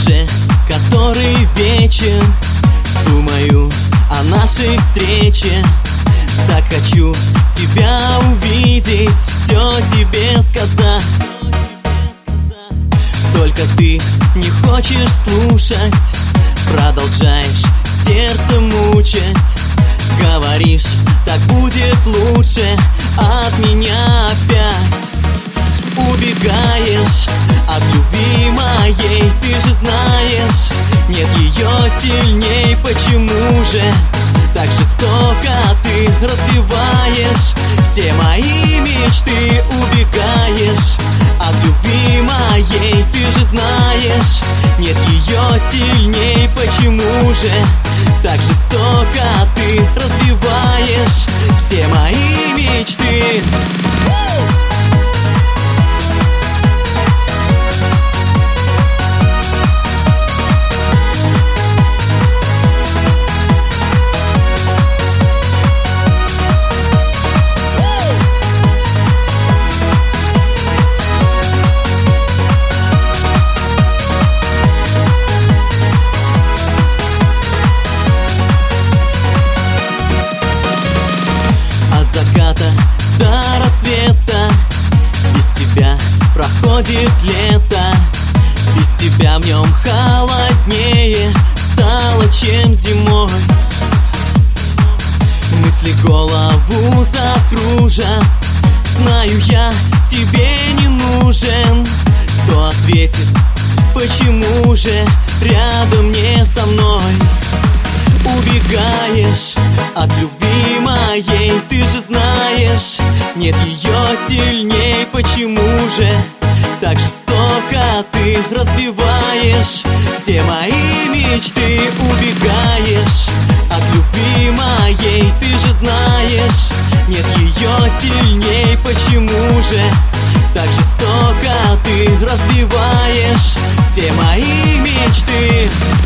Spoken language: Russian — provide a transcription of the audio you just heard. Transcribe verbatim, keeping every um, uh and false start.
Уже который вечер думаю о нашей встрече. Так хочу тебя увидеть, все тебе сказать. Только ты не хочешь слушать, продолжаешь сердце мучить. Говоришь, так будет лучше, от меня опять убегаешь от любви моей. Ты же знаешь, нет ее сильней. Почему же так жестоко ты разбиваешь все мои мечты? Убегаешь от любви моей. Ты же знаешь, нет ее сильней. Почему же так жестоко ты разбиваешь все мои мечты? До рассвета без тебя проходит лето. Без тебя в нем холоднее стало, чем зимой. Мысли голову закружат. Знаю, я тебе не нужен. Кто ответит, почему же рядом не со мной? Убегаешь от любви моей. Ты же знаешь, нет ее сильней. Почему же так жестоко ты разбиваешь все мои мечты? Убегаешь от любви моей. Ты же знаешь, нет ее сильней. Почему же так жестоко ты разбиваешь все мои мечты?